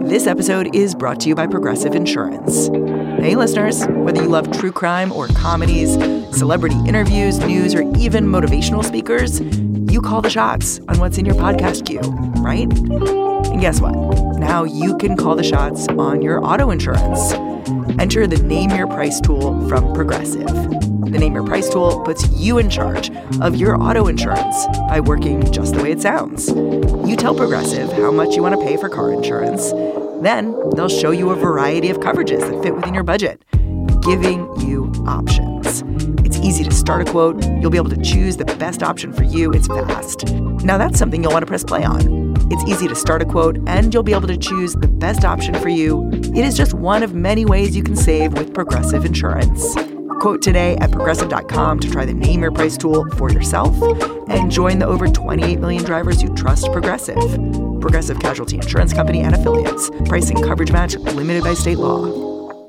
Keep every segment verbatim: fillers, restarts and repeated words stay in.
This episode is brought to you by Progressive Insurance. Hey, listeners, whether you love true crime or comedies, celebrity interviews, news, or even motivational speakers, you call the shots on what's in your podcast queue, right? And guess what? Now you can call the shots on your auto insurance. Enter the Name Your Price tool from Progressive. The Name Your Price tool puts you in charge of your auto insurance by working just the way it sounds. You tell Progressive how much you want to pay for car insurance. Then they'll show you a variety of coverages that fit within your budget, giving you options. It's easy to start a quote. You'll be able to choose the best option for you. It's fast. Now that's something you'll want to press play on. It's easy to start a quote, and you'll be able to choose the best option for you. It is just one of many ways you can save with Progressive Insurance. Quote today at Progressive dot com to try the Name Your Price tool for yourself and join the over twenty-eight million drivers who trust Progressive. Progressive Casualty Insurance Company and Affiliates. Pricing coverage match limited by state law.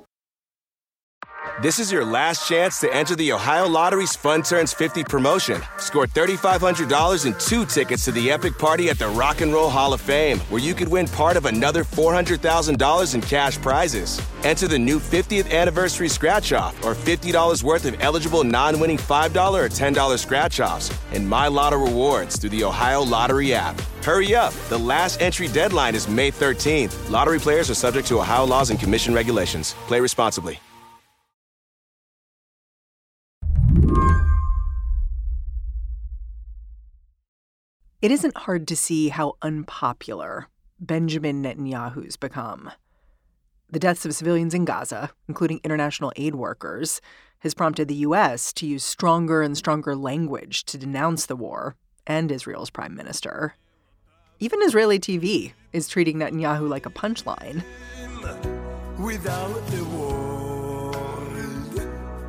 This is your last chance to enter the Ohio Lottery's Fun Turns fifty promotion. Score three thousand five hundred dollars and two tickets to the epic party at the Rock and Roll Hall of Fame, where you could win part of another four hundred thousand dollars in cash prizes. Enter the new fiftieth anniversary scratch-off or fifty dollars worth of eligible non-winning five dollars or ten dollars scratch-offs and My Lotto rewards through the Ohio Lottery app. Hurry up. The last entry deadline is May thirteenth. Lottery players are subject to Ohio laws and commission regulations. Play responsibly. It isn't hard to see how unpopular Benjamin Netanyahu's become. The deaths of civilians in Gaza, including international aid workers, has prompted the U S to use stronger and stronger language to denounce the war and Israel's prime minister. Even Israeli T V is treating Netanyahu like a punchline. Without the world,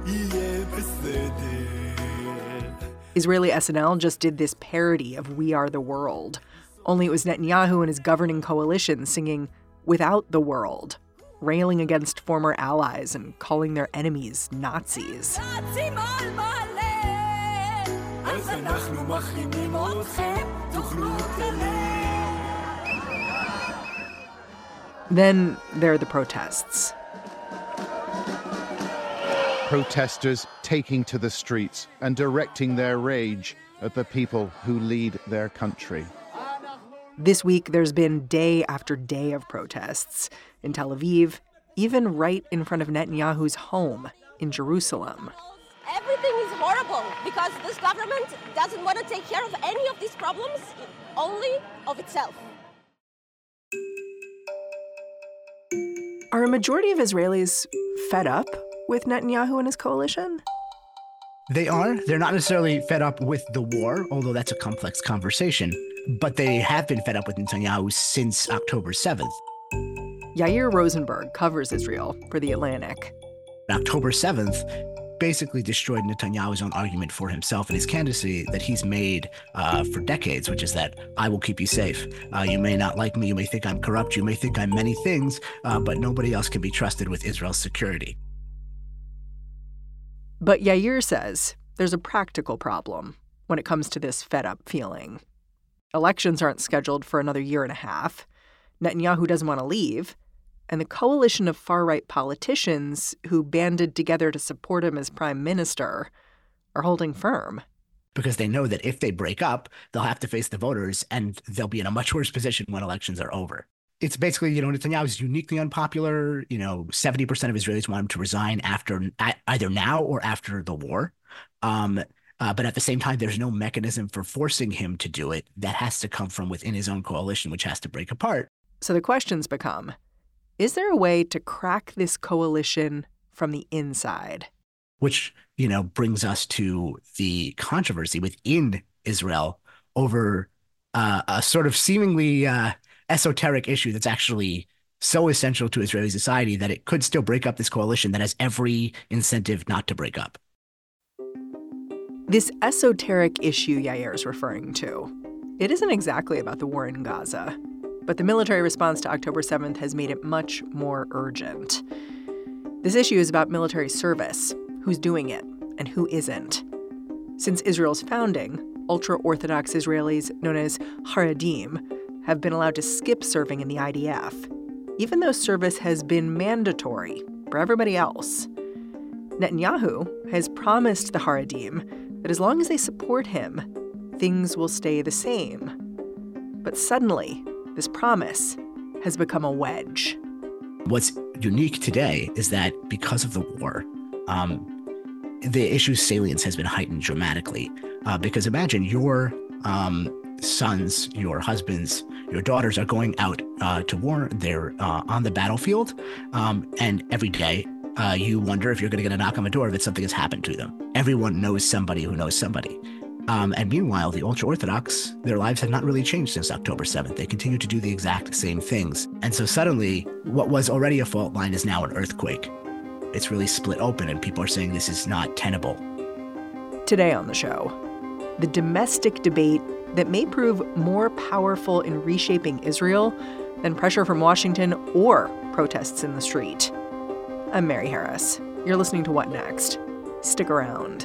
Israeli S N L just did this parody of We Are the World, only it was Netanyahu and his governing coalition singing Without the World, railing against former allies and calling their enemies Nazis. Then there are the protests. Protesters taking to the streets and directing their rage at the people who lead their country. This week, there's been day after day of protests in Tel Aviv, even right in front of Netanyahu's home in Jerusalem. Everything is horrible because this government doesn't want to take care of any of these problems, only of itself. Are a majority of Israelis fed up with Netanyahu and his coalition? They are. They're not necessarily fed up with the war, although that's a complex conversation. But they have been fed up with Netanyahu since October seventh. Yair Rosenberg covers Israel for The Atlantic. October seventh basically destroyed Netanyahu's own argument for himself and his candidacy that he's made uh, for decades, which is that I will keep you safe. Uh, you may not like me. You may think I'm corrupt. You may think I'm many things, uh, but nobody else can be trusted with Israel's security. But Yair says there's a practical problem when it comes to this fed-up feeling. Elections aren't scheduled for another year and a half. Netanyahu doesn't want to leave. And the coalition of far-right politicians who banded together to support him as prime minister are holding firm. Because they know that if they break up, they'll have to face the voters, and they'll be in a much worse position when elections are over. It's basically, you know, Netanyahu is uniquely unpopular. You know, seventy percent of Israelis want him to resign after either now or after the war. Um, uh, but at the same time, there's no mechanism for forcing him to do it. That has to come from within his own coalition, which has to break apart. So the questions become, is there a way to crack this coalition from the inside? Which, you know, brings us to the controversy within Israel over uh, a sort of seemingly uh, esoteric issue that's actually so essential to Israeli society that it could still break up this coalition that has every incentive not to break up. This esoteric issue Yair is referring to, it isn't exactly about the war in Gaza, but the military response to October seventh has made it much more urgent. This issue is about military service, who's doing it and who isn't. Since Israel's founding, ultra-Orthodox Israelis known as Haredim have been allowed to skip serving in the I D F. even though service has been mandatory for everybody else. Netanyahu has promised the Haredim that as long as they support him, things will stay the same. But suddenly, this promise has become a wedge. What's unique today is that because of the war, um, the issue's salience has been heightened dramatically. Uh, because imagine your um, sons, your husbands, your daughters are going out uh, to war. They're uh, on the battlefield. Um, and every day uh, you wonder if you're going to get a knock on the door that something has happened to them. Everyone knows somebody who knows somebody. Um, and meanwhile, the ultra-Orthodox, their lives have not really changed since October seventh. They continue to do the exact same things. And so suddenly, what was already a fault line is now an earthquake. It's really split open, and people are saying this is not tenable. Today on the show, the domestic debate that may prove more powerful in reshaping Israel than pressure from Washington or protests in the street. I'm Mary Harris. You're listening to What Next? Stick around.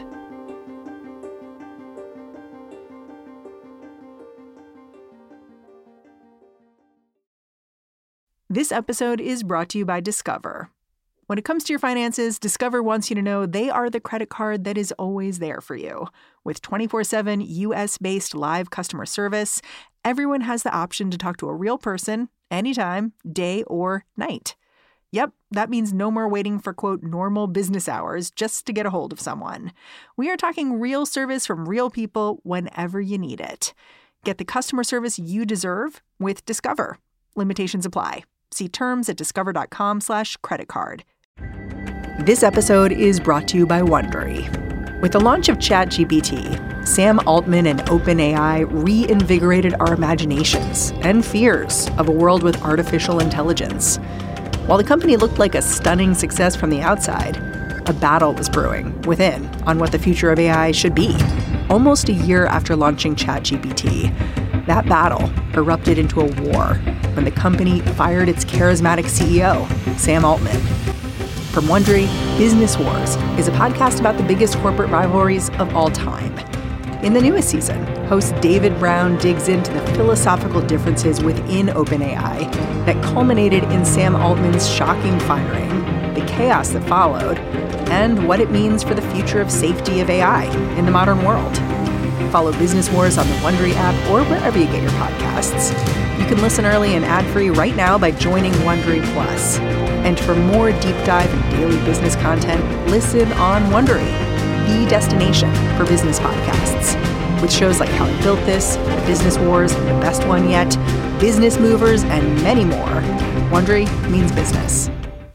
This episode is brought to you by Discover. When it comes to your finances, Discover wants you to know they are the credit card that is always there for you. With twenty-four seven U S-based live customer service, everyone has the option to talk to a real person anytime, day or night. Yep, that means no more waiting for, quote, normal business hours just to get a hold of someone. We are talking real service from real people whenever you need it. Get the customer service you deserve with Discover. Limitations apply. See terms at discover.com slash credit card. This episode is brought to you by Wondery. With the launch of ChatGPT, Sam Altman and OpenAI reinvigorated our imaginations and fears of a world with artificial intelligence. While the company looked like a stunning success from the outside, a battle was brewing within on what the future of A I should be. Almost a year after launching ChatGPT, that battle erupted into a war when the company fired its charismatic C E O, Sam Altman. From Wondery, Business Wars is a podcast about the biggest corporate rivalries of all time. In the newest season, host David Brown digs into the philosophical differences within OpenAI that culminated in Sam Altman's shocking firing, the chaos that followed, and what it means for the future of safety of A I in the modern world. Follow Business Wars on the Wondery app or wherever you get your podcasts. You can listen early and ad-free right now by joining Wondery Plus. And for more deep dive and daily business content, listen on Wondery, the destination for business podcasts. With shows like How I Built This, The Business Wars, The Best One Yet, Business Movers, and many more. Wondery means business.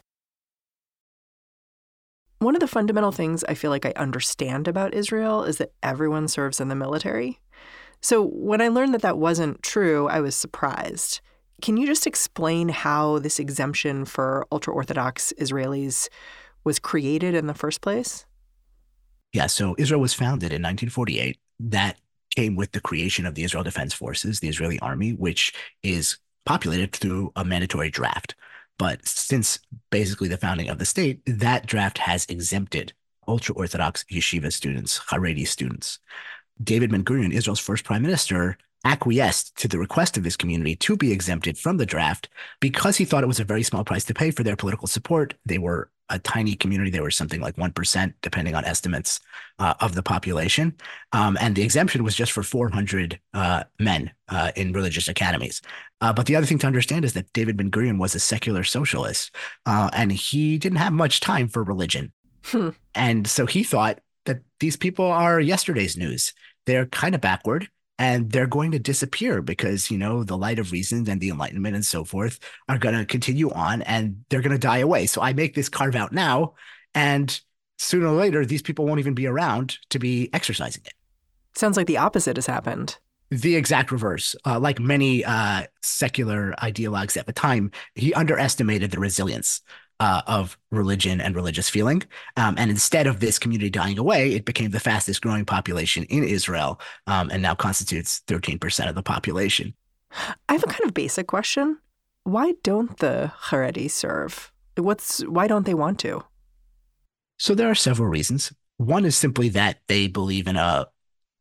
One of the fundamental things I feel like I understand about Israel is that everyone serves in the military. So when I learned that that wasn't true, I was surprised. Can you just explain how this exemption for ultra-Orthodox Israelis was created in the first place? Yeah, so Israel was founded in nineteen forty-eight. That came with the creation of the Israel Defense Forces, the Israeli army, which is populated through a mandatory draft. But since basically the founding of the state, that draft has exempted ultra-Orthodox yeshiva students, Haredi students. David Ben-Gurion, Israel's first prime minister, acquiesced to the request of this community to be exempted from the draft because he thought it was a very small price to pay for their political support. They were a tiny community. They were something like one percent, depending on estimates uh, of the population. Um, and the exemption was just for four hundred uh, men uh, in religious academies. Uh, but the other thing to understand is that David Ben-Gurion was a secular socialist, uh, and he didn't have much time for religion. Hmm. And so he thought that these people are yesterday's news. They're kind of backward. And they're going to disappear because, you know, the light of reason and the Enlightenment and so forth are going to continue on and they're going to die away. So I make this carve out now, and sooner or later, these people won't even be around to be exercising it. Sounds like the opposite has happened. The exact reverse. Uh, like many uh, secular ideologues at the time, he underestimated the resilience Uh, of religion and religious feeling. Um, and instead of this community dying away, it became the fastest growing population in Israel um, and now constitutes thirteen percent of the population. I have a kind of basic question. Why don't the Haredi serve? What's why don't they want to? So there are several reasons. One is simply that they believe in a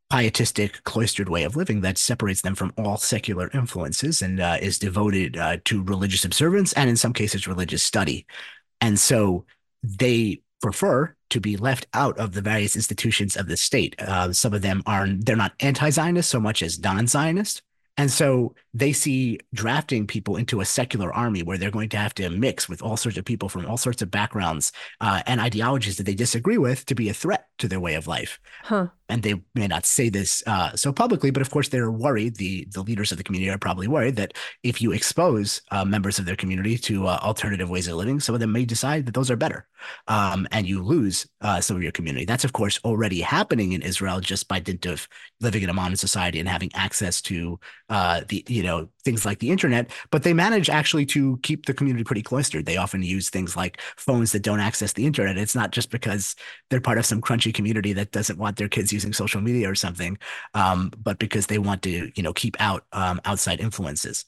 pietistic, cloistered way of living that separates them from all secular influences and uh, is devoted uh, to religious observance and in some cases religious study. And so they prefer to be left out of the various institutions of the state. Uh, some of them are, they're not anti-Zionist so much as non-Zionist. And so they see drafting people into a secular army where they're going to have to mix with all sorts of people from all sorts of backgrounds uh, and ideologies that they disagree with to be a threat to their way of life. Huh. And they may not say this uh, so publicly, but of course they're worried, the, the leaders of the community are probably worried that if you expose uh, members of their community to uh, alternative ways of living, some of them may decide that those are better um, and you lose uh, some of your community. That's, of course, already happening in Israel just by dint of living in a modern society and having access to uh, the, you know, things like the internet, but they manage actually to keep the community pretty cloistered. They often use things like phones that don't access the internet. It's not just because they're part of some crunchy community that doesn't want their kids using social media or something, um, but because they want to, you know, keep out um, outside influences.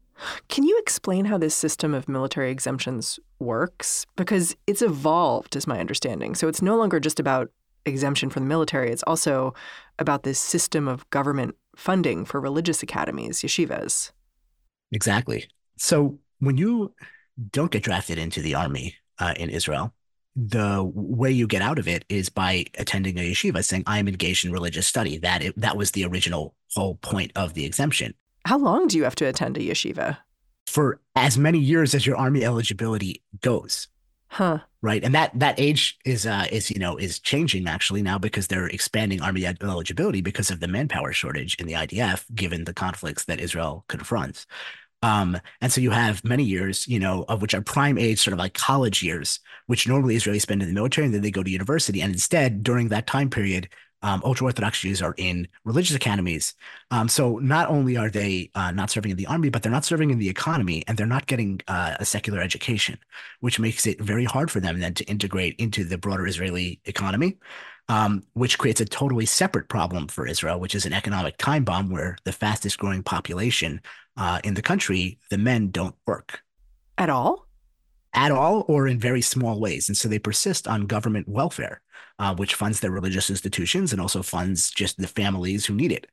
Can you explain how this system of military exemptions works? Because it's evolved, is my understanding. So it's no longer just about exemption from the military. It's also about this system of government funding for religious academies, yeshivas. Exactly. So when you don't get drafted into the army uh, in Israel, the way you get out of it is by attending a yeshiva, saying, I'm engaged in religious study. That it, that was the original whole point of the exemption. How long do you have to attend a yeshiva? For as many years as your army eligibility goes. Huh. Right. And that that age is, uh, is you know, is changing actually now because they're expanding army eligibility because of the manpower shortage in the I D F, given the conflicts that Israel confronts. Um, and so you have many years, you know, of which are prime age, sort of like college years, which normally Israelis spend in the military, and then they go to university. And instead, during that time period, um, ultra-Orthodox Jews are in religious academies. Um, so not only are they uh, not serving in the army, but they're not serving in the economy, and they're not getting uh, a secular education, which makes it very hard for them then to integrate into the broader Israeli economy. Um, which creates a totally separate problem for Israel, which is an economic time bomb where the fastest growing population uh, in the country, the men don't work. At all? At all, or in very small ways. And so they persist on government welfare, uh, which funds their religious institutions and also funds just the families who need it.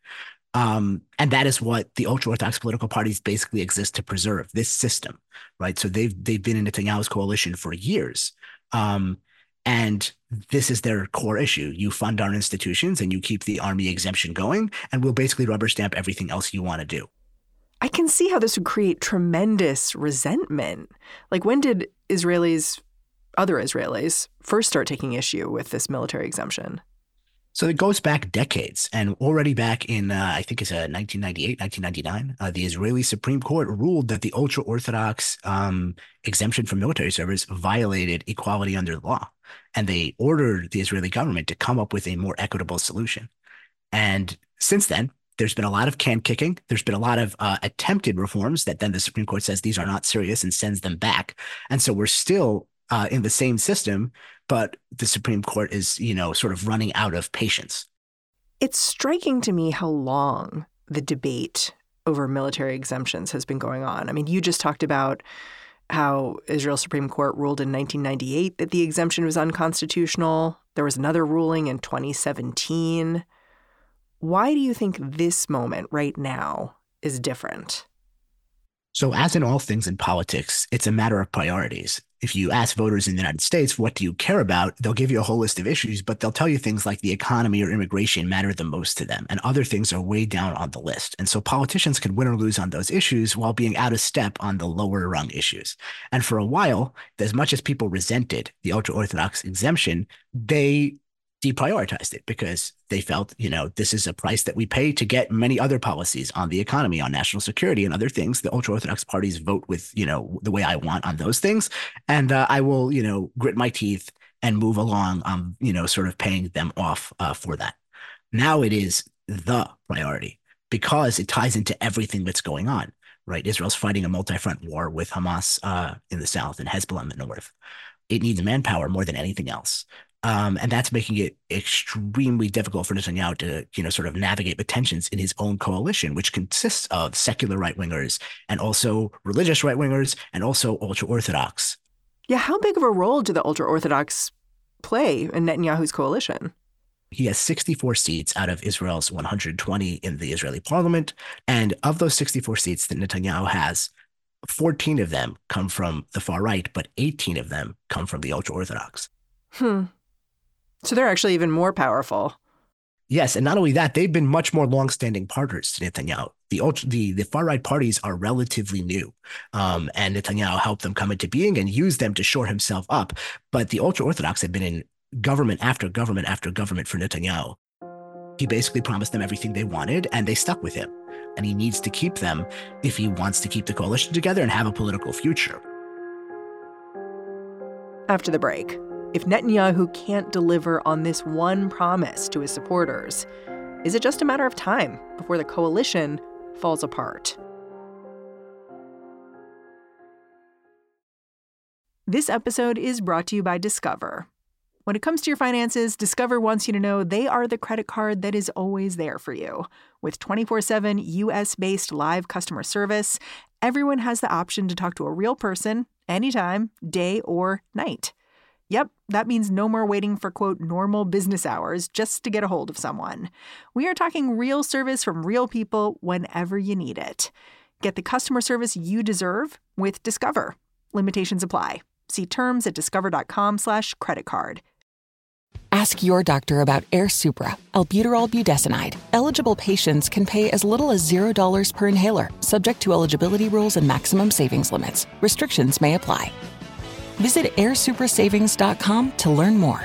Um, and that is what the ultra-Orthodox political parties basically exist to preserve, this system, right? So they've, they've been in Netanyahu's coalition for years. Um, And this is their core issue. You fund our institutions and you keep the army exemption going, and we'll basically rubber stamp everything else you want to do. I can see how this would create tremendous resentment. Like, when did Israelis, other Israelis, first start taking issue with this military exemption? So it goes back decades, and already back in, uh, I think it's uh, nineteen ninety-eight, nineteen ninety-nine, uh, the Israeli Supreme Court ruled that the ultra-Orthodox um, exemption from military service violated equality under the law. And they ordered the Israeli government to come up with a more equitable solution. And since then, there's been a lot of can kicking. There's been a lot of uh, attempted reforms that then the Supreme Court says these are not serious and sends them back. And so we're still uh, in the same system, but the Supreme Court is, you know, sort of running out of patience. It's striking to me how long the debate over military exemptions has been going on. I mean, you just talked about how Israel's Supreme Court ruled in nineteen ninety-eight that the exemption was unconstitutional. There was another ruling in twenty seventeen. Why do you think this moment right now is different? So as in all things in politics, it's a matter of priorities. If you ask voters in the United States, what do you care about? They'll give you a whole list of issues, but they'll tell you things like the economy or immigration matter the most to them, and other things are way down on the list. And so politicians can win or lose on those issues while being out of step on the lower rung issues. And for a while, as much as people resented the ultra-Orthodox exemption, they deprioritized it because they felt, you know, this is a price that we pay to get many other policies on the economy, on national security and other things. The ultra-Orthodox parties vote with, you know, the way I want on those things. And uh, I will, you know, grit my teeth and move along, um, you know, sort of paying them off uh, for that. Now it is the priority because it ties into everything that's going on, right? Israel's fighting a multi-front war with Hamas uh, in the south and Hezbollah in the north. It needs manpower more than anything else. Um, and that's making it extremely difficult for Netanyahu to, you know, sort of navigate the tensions in his own coalition, which consists of secular right-wingers and also religious right-wingers and also ultra-Orthodox. Yeah, how big of a role do the ultra-Orthodox play in Netanyahu's coalition? He has sixty-four seats out of Israel's one hundred twenty in the Israeli parliament. And of those sixty-four seats that Netanyahu has, fourteen of them come from the far right, but eighteen of them come from the ultra-Orthodox. Hmm. So they're actually even more powerful. Yes, and not only that, they've been much more longstanding partners to Netanyahu. The ultra, the, the far-right parties are relatively new, um, and Netanyahu helped them come into being and used them to shore himself up. But the ultra-Orthodox have been in government after government after government for Netanyahu. He basically promised them everything they wanted, and they stuck with him. And he needs to keep them if he wants to keep the coalition together and have a political future. After the break, if Netanyahu can't deliver on this one promise to his supporters, is it just a matter of time before the coalition falls apart? This episode is brought to you by Discover. When it comes to your finances, Discover wants you to know they are the credit card that is always there for you. With twenty-four seven U S-based live customer service, everyone has the option to talk to a real person anytime, day or night. Yep, that means no more waiting for, quote, normal business hours just to get a hold of someone. We are talking real service from real people whenever you need it. Get the customer service you deserve with Discover. Limitations apply. See terms at discover.com slash credit card. Ask your doctor about Air Supra, albuterol budesonide. Eligible patients can pay as little as zero dollars per inhaler, subject to eligibility rules and maximum savings limits. Restrictions may apply. Visit air supra savings dot com to learn more.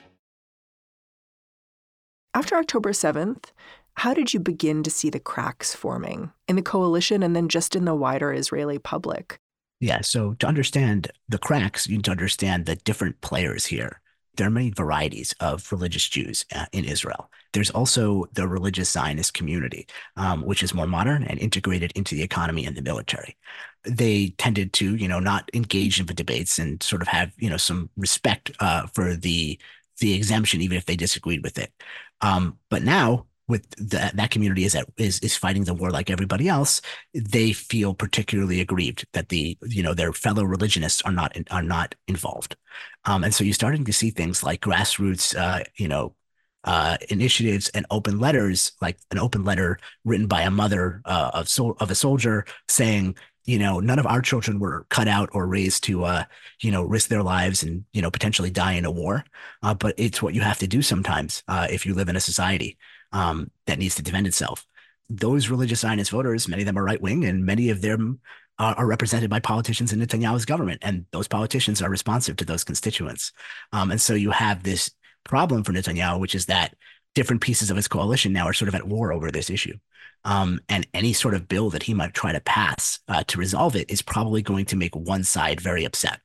After October seventh, how did you begin to see the cracks forming in the coalition and then just in the wider Israeli public? Yeah, so to understand the cracks, you need to understand the different players here. There are many varieties of religious Jews uh, in Israel. There's also the religious Zionist community, um, which is more modern and integrated into the economy and the military. They tended to, you know, not engage in the debates and sort of have, you know, some respect uh, for the the exemption, even if they disagreed with it. Um, but now, with the, that community is, at, is is fighting the war like everybody else, they feel particularly aggrieved that the you know their fellow religionists are not are not involved, um, and so you're starting to see things like grassroots, uh, you know, uh, initiatives and open letters, like an open letter written by a mother uh, of sol- of a soldier saying, you know, none of our children were cut out or raised to, uh, you know, risk their lives and, you know, potentially die in a war. Uh, but it's what you have to do sometimes uh, if you live in a society um, that needs to defend itself. Those religious Zionist voters, many of them are right wing, and many of them are, are represented by politicians in Netanyahu's government. And those politicians are responsive to those constituents. Um, and so you have this problem for Netanyahu, which is that different pieces of his coalition now are sort of at war over this issue. Um, and any sort of bill that he might try to pass uh, to resolve it is probably going to make one side very upset.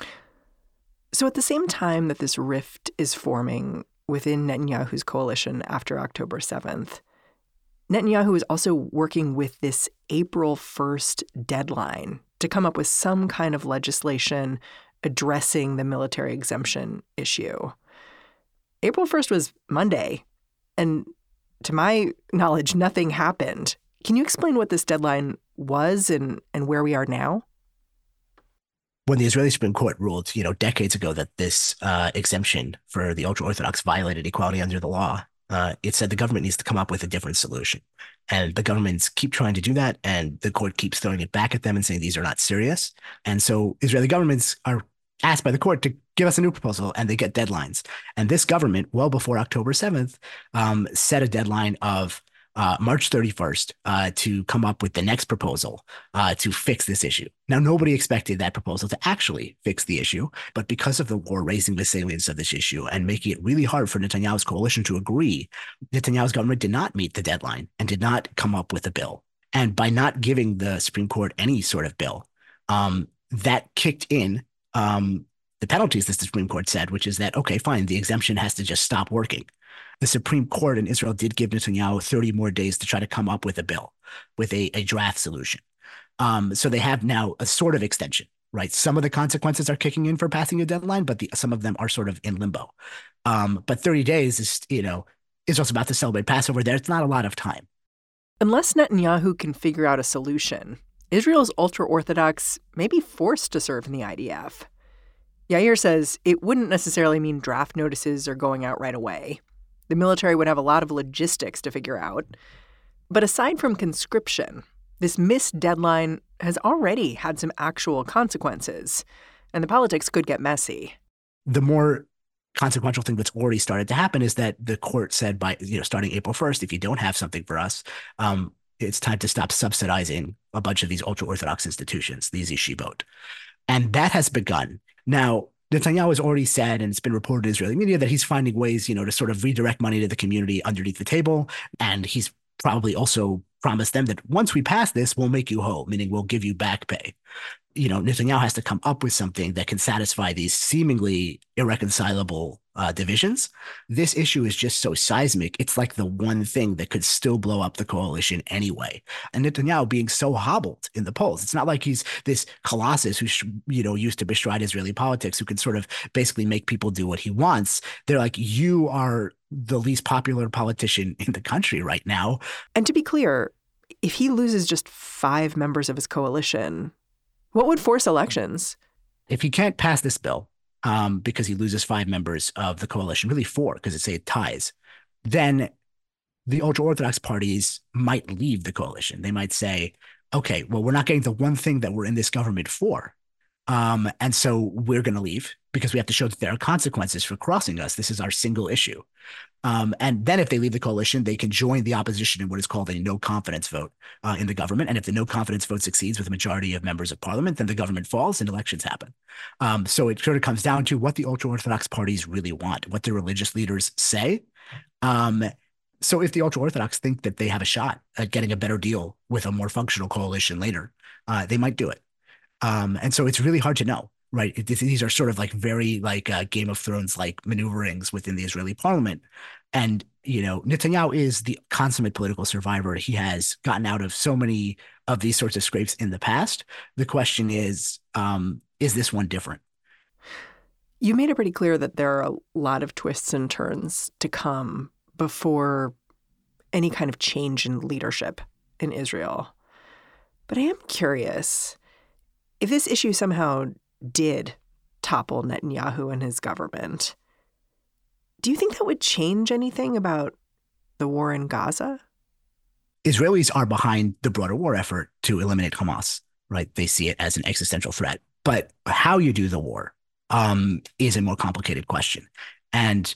So at the same time that this rift is forming within Netanyahu's coalition after October seventh, Netanyahu is also working with this April first deadline to come up with some kind of legislation addressing the military exemption issue. April first was Monday, and to my knowledge, nothing happened. Can you explain what this deadline was and, and where we are now? When the Israeli Supreme Court ruled, you know, decades ago that this uh, exemption for the ultra-Orthodox violated equality under the law, uh, it said the government needs to come up with a different solution. And the governments keep trying to do that, and the court keeps throwing it back at them and saying these are not serious. And so Israeli governments are asked by the court to give us a new proposal, and they get deadlines. And this government, well before October seventh, um, set a deadline of uh, March thirty-first uh, to come up with the next proposal uh, to fix this issue. Now, nobody expected that proposal to actually fix the issue, but because of the war raising the salience of this issue and making it really hard for Netanyahu's coalition to agree, Netanyahu's government did not meet the deadline and did not come up with a bill. And by not giving the Supreme Court any sort of bill, um, that kicked in Um, the penalties that the Supreme Court said, which is that, okay, fine, the exemption has to just stop working. The Supreme Court in Israel did give Netanyahu thirty more days to try to come up with a bill, with a, a draft solution. Um, so they have now a sort of extension, right? Some of the consequences are kicking in for passing a deadline, but the, some of them are sort of in limbo. Um, but thirty days is, you know, Israel's about to celebrate Passover there. It's not a lot of time. Unless Netanyahu can figure out a solution, Israel's ultra-Orthodox may be forced to serve in the I D F. Yair says it wouldn't necessarily mean draft notices are going out right away. The military would have a lot of logistics to figure out. But aside from conscription, this missed deadline has already had some actual consequences, and the politics could get messy. The more consequential thing that's already started to happen is that the court said by, you know, starting April first, if you don't have something for us, um, it's time to stop subsidizing a bunch of these ultra-Orthodox institutions, these yeshivot. And that has begun. Now, Netanyahu has already said, and it's been reported in Israeli media, that he's finding ways, you know, to sort of redirect money to the community underneath the table. And he's probably also promised them that once we pass this, we'll make you whole, meaning we'll give you back pay. You know, Netanyahu has to come up with something that can satisfy these seemingly irreconcilable uh, divisions. This issue is just so seismic. It's like the one thing that could still blow up the coalition anyway. And Netanyahu being so hobbled in the polls, it's not like he's this colossus who, you know, used to bestride Israeli politics, who can sort of basically make people do what he wants. They're like, you are the least popular politician in the country right now. And to be clear, if he loses just five members of his coalition, what would force elections? If he can't pass this bill um, because he loses five members of the coalition, really four, because it's a ties, then the ultra-Orthodox parties might leave the coalition. They might say, okay, well, we're not getting the one thing that we're in this government for. Um, and so we're going to leave because we have to show that there are consequences for crossing us. This is our single issue. Um, and then if they leave the coalition, they can join the opposition in what is called a no confidence vote uh, in the government. And if the no confidence vote succeeds with a majority of members of parliament, then the government falls and elections happen. Um, so it sort of comes down to what the ultra-Orthodox parties really want, what their religious leaders say. Um, so if the ultra-Orthodox think that they have a shot at getting a better deal with a more functional coalition later, uh, they might do it. Um, and so it's really hard to know, right? It, these are sort of like very like uh, Game of Thrones like maneuverings within the Israeli parliament. And, you know, Netanyahu is the consummate political survivor. He has gotten out of so many of these sorts of scrapes in the past. The question is, um, is this one different? You made it pretty clear that there are a lot of twists and turns to come before any kind of change in leadership in Israel. But I am curious, if this issue somehow did topple Netanyahu and his government, do you think that would change anything about the war in Gaza? Israelis are behind the broader war effort to eliminate Hamas, right? They see it as an existential threat. But how you do the war um, is a more complicated question. And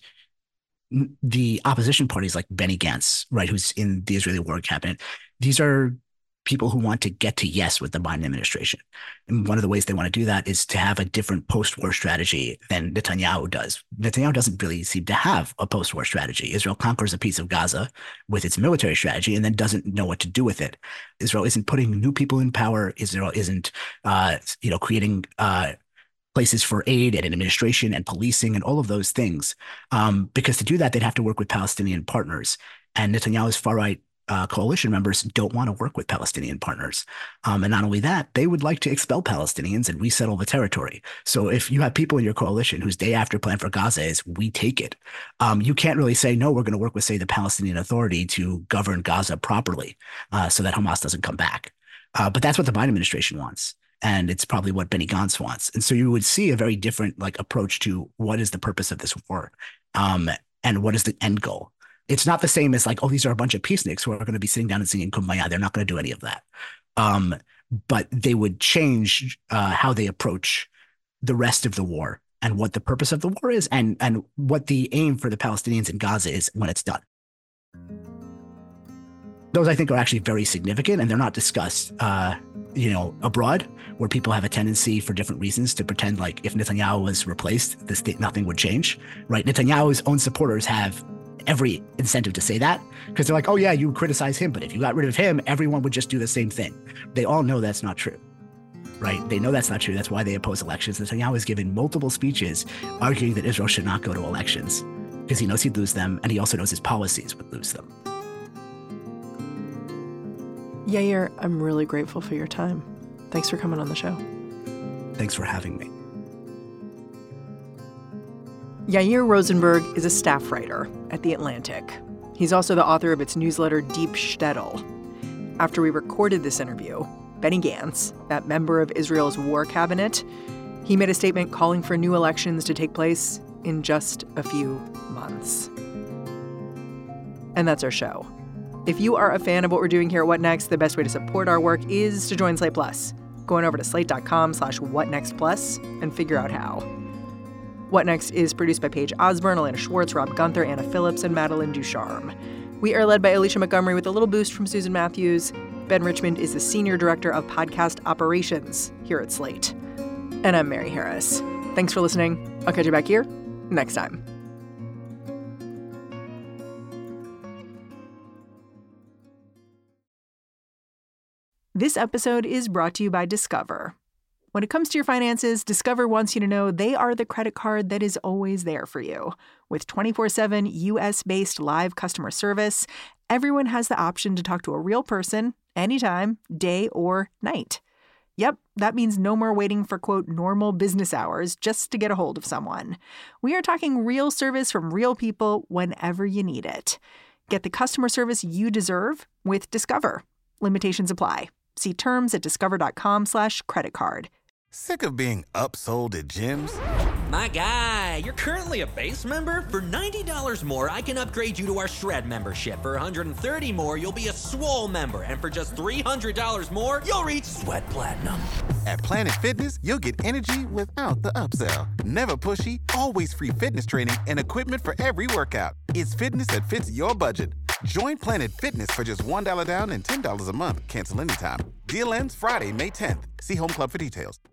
the opposition parties like Benny Gantz, right, who's in the Israeli war cabinet, these are people who want to get to yes with the Biden administration. And one of the ways they want to do that is to have a different post-war strategy than Netanyahu does. Netanyahu doesn't really seem to have a post-war strategy. Israel conquers a piece of Gaza with its military strategy and then doesn't know what to do with it. Israel isn't putting new people in power. Israel isn't, uh, you know, creating uh, places for aid and administration and policing and all of those things. Um, because to do that, they'd have to work with Palestinian partners. And Netanyahu's far-right Uh, coalition members don't want to work with Palestinian partners. Um, and not only that, they would like to expel Palestinians and resettle the territory. So if you have people in your coalition whose day after plan for Gaza is, we take it, um, you can't really say, no, we're going to work with, say, the Palestinian Authority to govern Gaza properly uh, so that Hamas doesn't come back. Uh, but that's what the Biden administration wants. And it's probably what Benny Gantz wants. And so you would see a very different like approach to what is the purpose of this war um, and what is the end goal. It's not the same as like, oh, these are a bunch of peaceniks who are going to be sitting down and singing Kumbaya. They're not going to do any of that. Um, but they would change uh, how they approach the rest of the war and what the purpose of the war is and, and what the aim for the Palestinians in Gaza is when it's done. Those, I think, are actually very significant, and they're not discussed, uh, you know, abroad, where people have a tendency for different reasons to pretend like if Netanyahu was replaced, this nothing would change, right? Netanyahu's own supporters have every incentive to say that because they're like, oh, yeah, you criticize him, but if you got rid of him, everyone would just do the same thing. They all know that's not true, right? They know that's not true. That's why they oppose elections. Netanyahu has given multiple speeches arguing that Israel should not go to elections because he knows he'd lose them, and he also knows his policies would lose them. Yair, I'm really grateful for your time. Thanks for coming on the show. Thanks for having me. Yair Rosenberg is a staff writer at The Atlantic. He's also the author of its newsletter, Deep Shtetl. After we recorded this interview, Benny Gantz, that member of Israel's war cabinet, he made a statement calling for new elections to take place in just a few months. And that's our show. If you are a fan of what we're doing here at What Next, the best way to support our work is to join Slate Plus. Going over to slate.com slash whatnextplus and figure out how. What Next is produced by Paige Osborne, Elena Schwartz, Rob Gunther, Anna Phillips, and Madeline Ducharme. We are led by Alicia Montgomery with a little boost from Susan Matthews. Ben Richmond is the Senior Director of Podcast Operations here at Slate. And I'm Mary Harris. Thanks for listening. I'll catch you back here next time. This episode is brought to you by Discover. When it comes to your finances, Discover wants you to know they are the credit card that is always there for you. With twenty-four seven U S-based live customer service, everyone has the option to talk to a real person anytime, day or night. Yep, that means no more waiting for, quote, normal business hours just to get a hold of someone. We are talking real service from real people whenever you need it. Get the customer service you deserve with Discover. Limitations apply. See terms at discover.com slash credit card. Sick of being upsold at gyms? My guy, you're currently a base member? For ninety dollars more, I can upgrade you to our Shred membership. For one hundred thirty dollars more, you'll be a Swole member. And for just three hundred dollars more, you'll reach Sweat Platinum. At Planet Fitness, you'll get energy without the upsell. Never pushy, always free fitness training and equipment for every workout. It's fitness that fits your budget. Join Planet Fitness for just one dollar down and ten dollars a month. Cancel anytime. Deal ends Friday, May tenth. See Home Club for details.